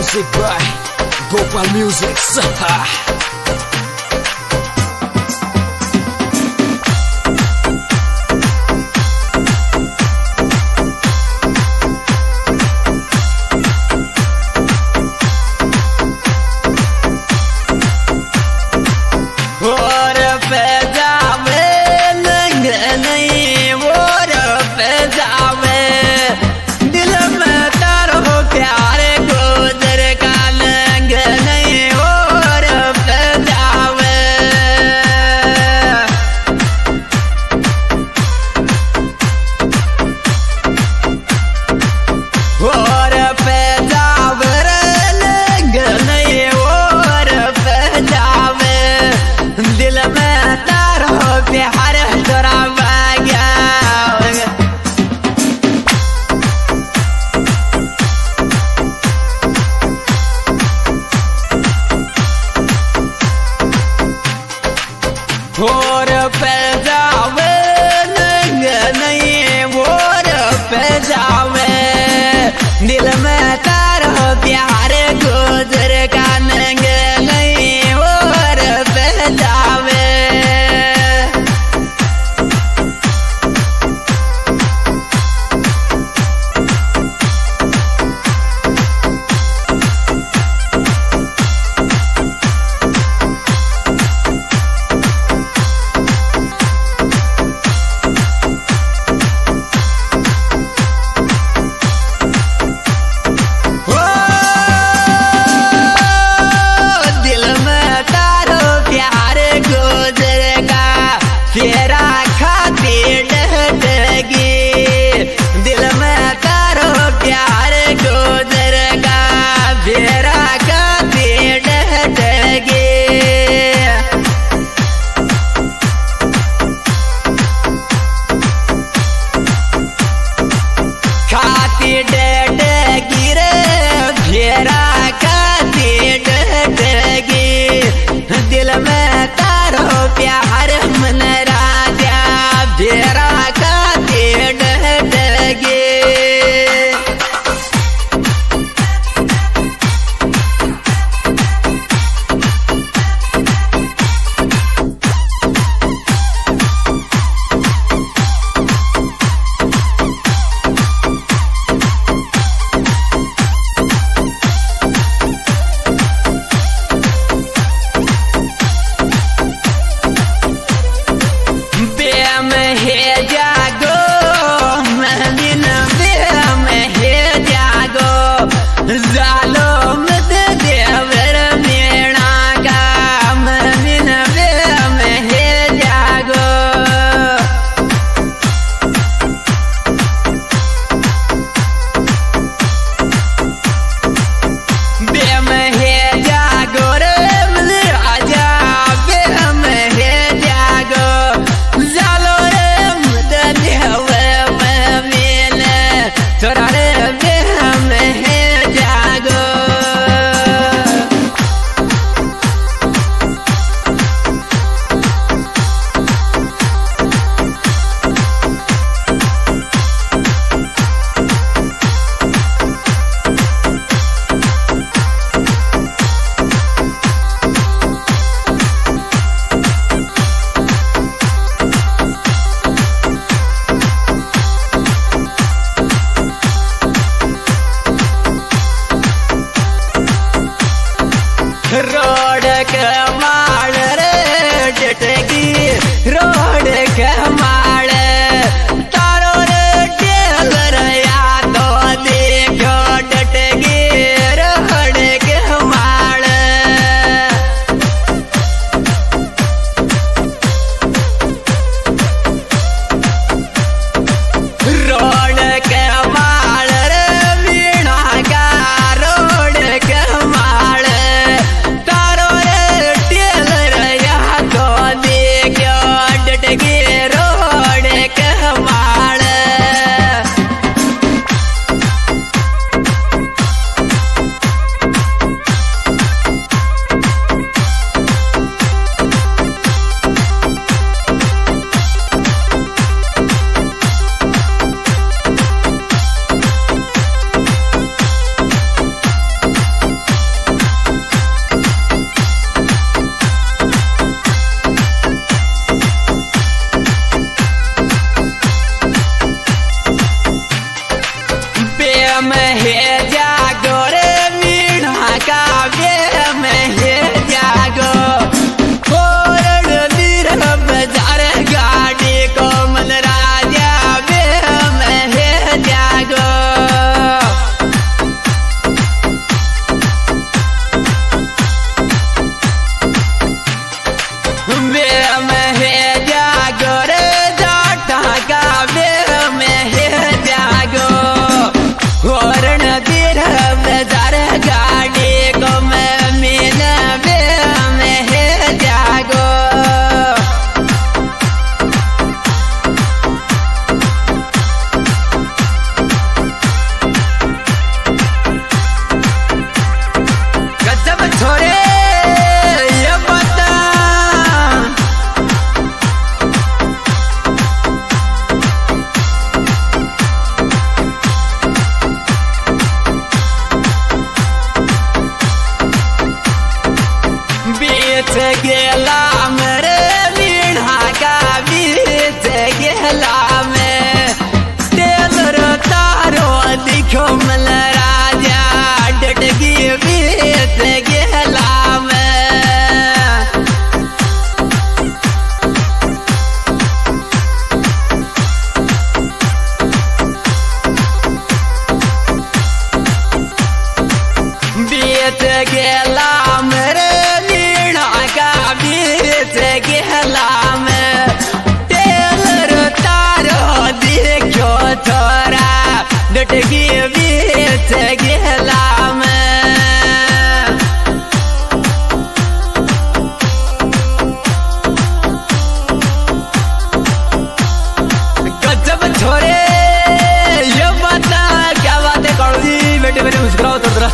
Music by Gopal Music. और पे जावे नहीं और पे जावे दिल में तारो प्यार गुजर का नहीं और पे जावे तेरा खातिर डहटगी दिल में तारो प्यार गुजरेगा तेरा खातिर डहटगी खातिर डहटगी रे तेरा खातिर डहटगी दिल में तारो प्यार मन तेरा खातिर डहटगी रोड के माल रे डटगी रोड के माल तारो रे टेल या तो देखो डटगी रोड के माल रोड के माल रे मीणा का रोड के माल तारो रे टेल या तो देखो डटगी गेला मेरे वीणा का बीच गेला में टेलर तारो दिखो मल राजा डटगी बीच गेला में बीच गेला मेरे वीणा का बीच गेला में टेलर तारो देखो थोड़ा डटगी बीच गेला में गजब छोरे ये बता क्या बात है कौड़ी बेटे बेटे मुस्कुराओ तो जरा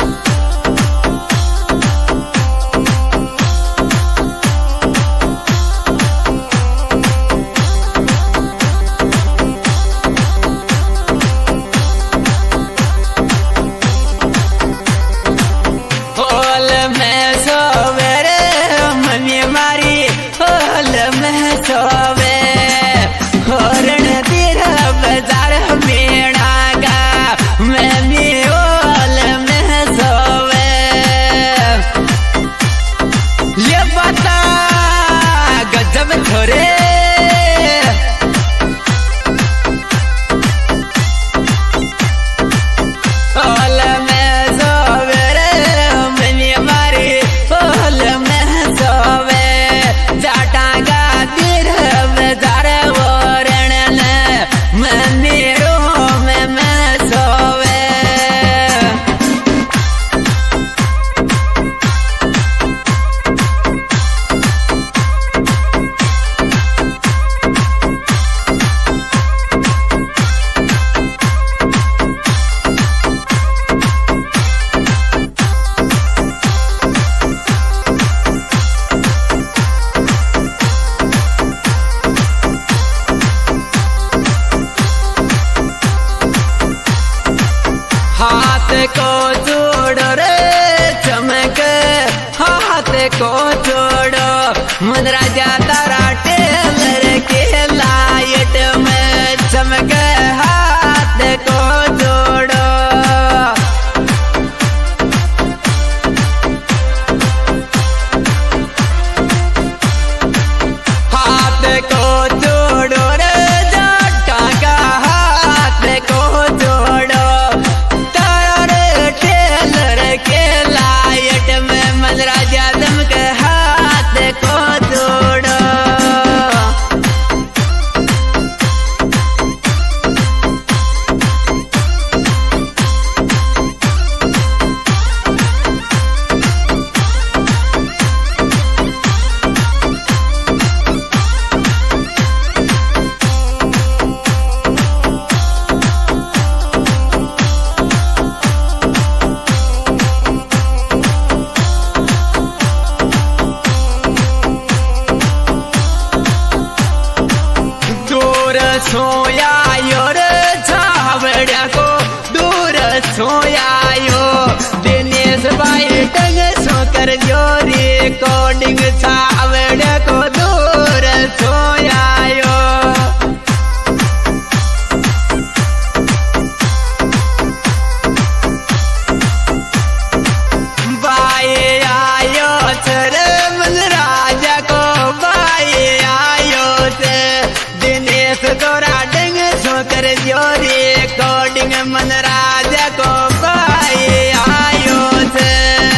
हाथ को जोड़ो रे चमक हाथ को जोड़ो मन राजा तारा टेलर के लाइट में चमक हाथ को जोड़ो हाथ को जोड़ो रे जाटा का हाथ को जोड़ो के लाइट में मन राजा दम के हाथ को जोड़ो सोयायो रे झावड़िया को दूर सोयायो दिनेश भाई टंग सो कर जो रिकॉर्डिंग झावड़िया को दूर सोयायो भाई आयो सर मन राजा को भाई आयो से दिनेश तोरा डंग सो कर जो रिकॉर्डिंग मन राजा को भाई आयो से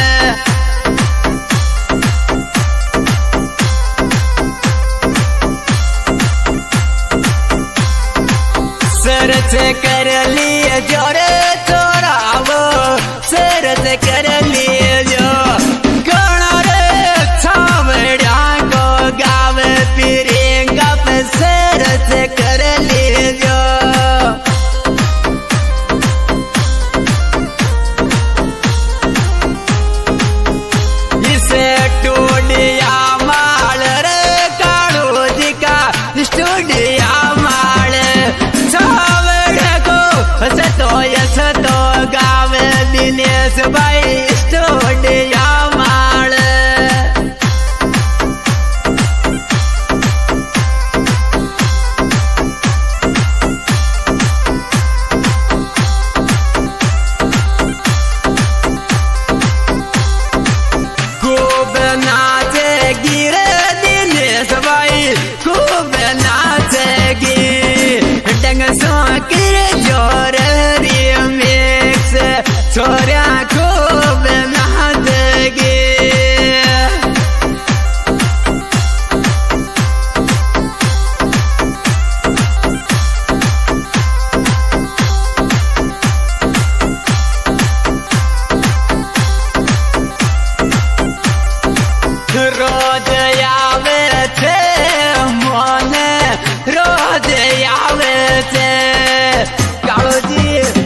सरच कर लिए जोरे तोरा वो सरच कर लिए जो गणा रे छावड़ा को गावे पिरेंगा पे सरच कर लिए जो इसे टूडिया माल रे काड़ो जी का स्टूडिया माल छावड़ा को सतो गावे दिनेश भाई स्टूडिया माल रोज आवे छे मोने रोज आवे छे काळोजी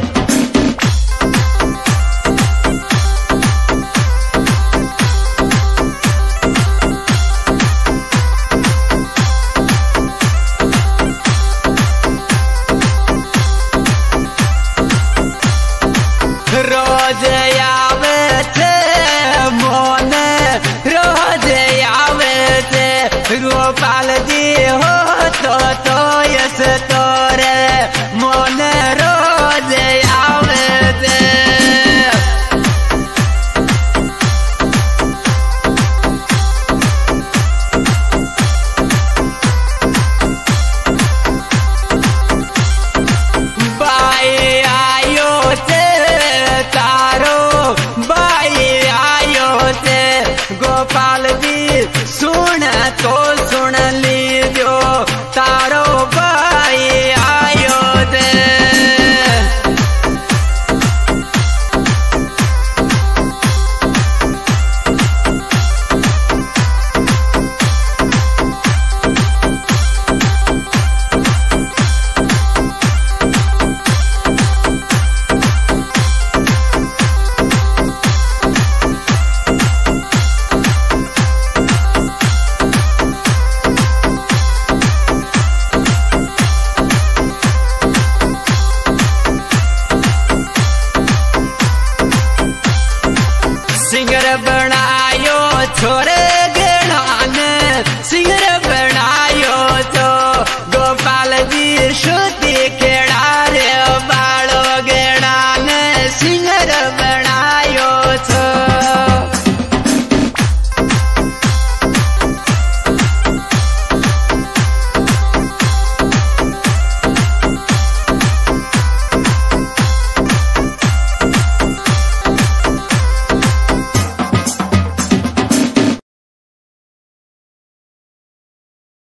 रोज आवे छे मोने रोज आवे छे गोपाल जी हो तो यस तोरे मोने रोज आवे छे बाई आयो छे गोपाल जी सुन तो सुन लीजो तारो भाई आयो दे सिंगर बनायो छोरे